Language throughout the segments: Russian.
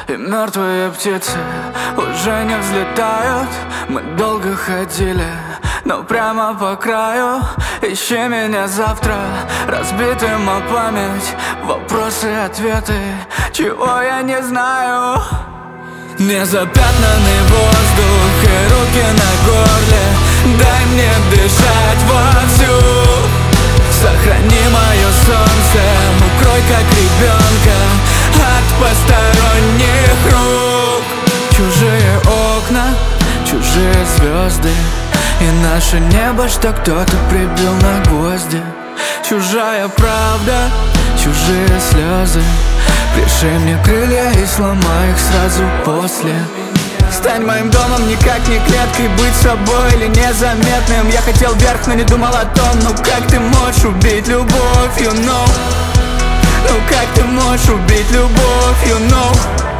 И мертвые птицы уже не взлетают. Мы долго ходили, но прямо по краю. Ищи меня завтра, разбитым о память. Вопросы, ответы, чего я не знаю. Незапятнанный воздух и руки на горле. Дай мне дышать вовсю. Сохрани мое солнце, укрой как ребенка от посторонних рук. Чужие окна, чужие звезды, и наше небо, что кто-то прибил на гвозди. Чужая правда, чужие слезы. Пришей мне крылья и сломай их сразу после. Стань моим домом, никак не клеткой. Быть собой или незаметным. Я хотел вверх, но не думал о том. Ну как ты можешь убить любовь, you know? Ну как ты можешь убить любовь, you know?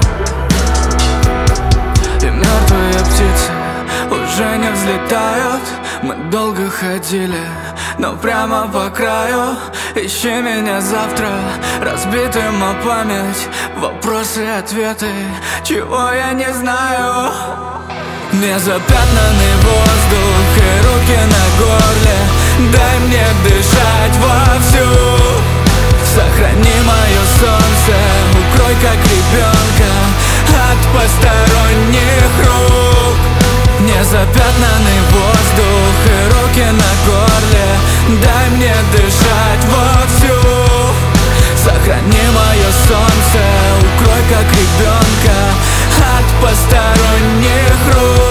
И мертвые птицы уже не взлетают. Мы долго ходили, но прямо по краю. Ищи меня завтра, разбитым о память. Вопросы, ответы, чего я не знаю. Незапятнанный воздух и руки на горле. Дай мне дышать вовсю. Сохрани мое солнце, укрой как ребенка от посторонних рук. Незапятнанный воздух и руки на горле. Дай мне дышать вовсю. Сохрани мое солнце, укрой как ребенка от посторонних рук.